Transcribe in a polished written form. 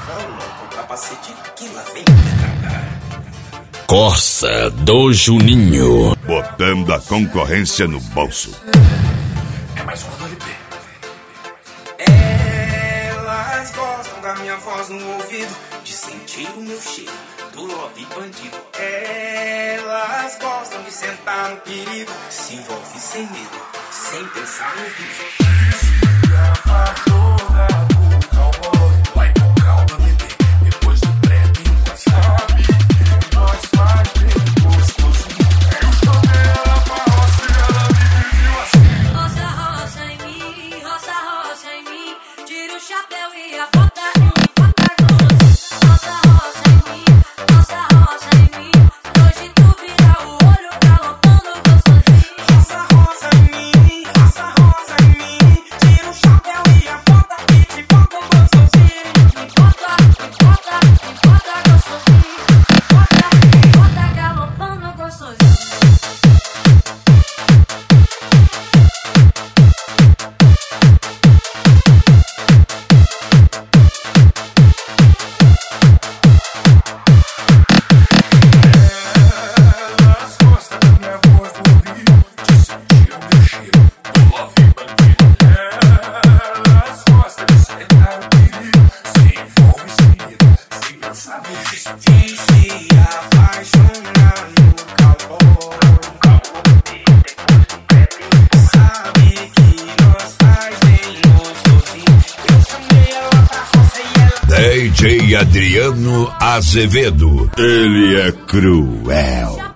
Coloca o capacete que lá vem pedrada. Corsa do Juninho. Botando a concorrência no bolso. É mais um do LP. Elas gostam da minha voz no ouvido, de sentir o meu cheiro do love bandido. Elas gostam de sentar no perigo, se envolve sem medo, sem pensar no risco. Se apaixona por cowboy, vai com calma, bebê. Depois do pré tem um WhatsApp. Nós faz bem gostosinho. Eu chamei ela pra roça e ela me pediu assim. Roça, roça em mim, roça, roça em mim. Tira o chapéu e a bota em bota gostosinho. Roça, roça em mim, roça, roça em mim. Hoje tu vira o olho galopando gostosinho. Roça, roça em mim, roça, roça em mim. Tira o chapéu e a bota e te bota gostosinho. Bota gostosinho. Bota galopando gostosinho. Elas gostam da minha voz no ouvido, de sentir o meu cheiro do love bandido. Elas gostam de sentar no perigo, se envolve sem medo, sem pensar no risco. De se apaixonar no cowboy. Sabe que nós faz bem gostosinho. Eu chamei ela pra roça e ela DJ Adriano Azevedo. Ele é cruel.